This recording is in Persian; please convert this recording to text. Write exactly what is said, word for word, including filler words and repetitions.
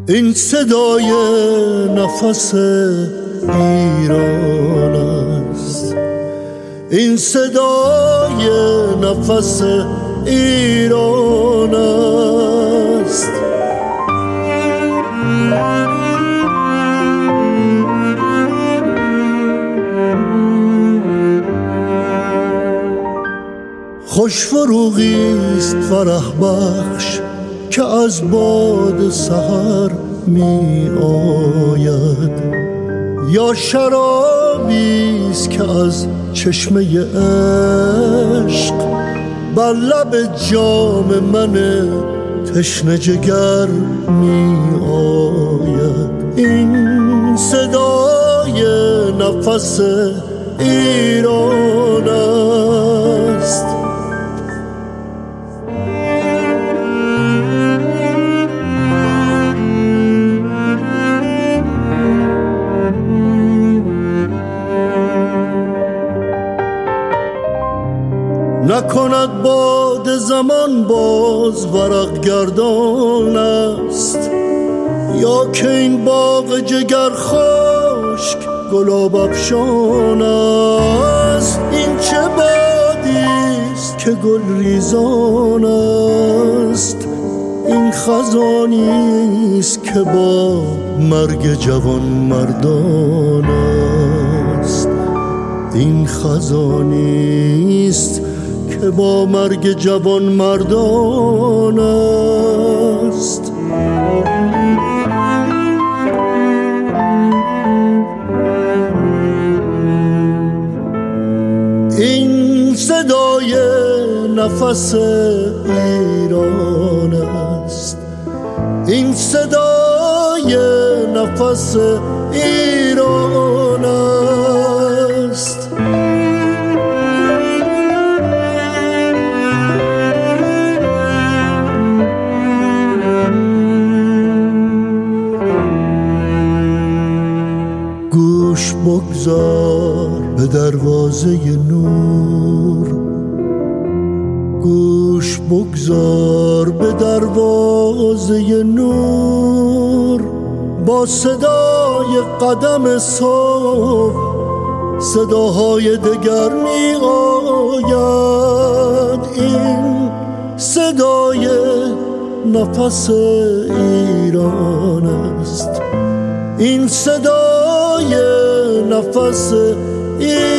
این صدای نفس ایران است، این صدای نفس ایران است. خوش فروغی است فرح بخش که از باد سحر می آید، یا شرابی است که از چشمه عشق بر لب جام من تشنه جگر می آید. این صدای نفس ایران است. نکند باد زمان باز ورق گردان است، یا که این باغ جگر خشک گلاب افشان است. این چه بادی است که گل ریزان است، این خزانی است که با مرگ جوان مردان است. این خزانی است که با مرگ جوان مردان است. این صدای نفس ایران است، این صدای نفس ایران است. گوش بگذار به دروازه نور، گوش بگذار به دروازه نور. با صدای قدم صبح صداهای دگر می آید. این صدای نفس ایران است، این صدای نفس ایران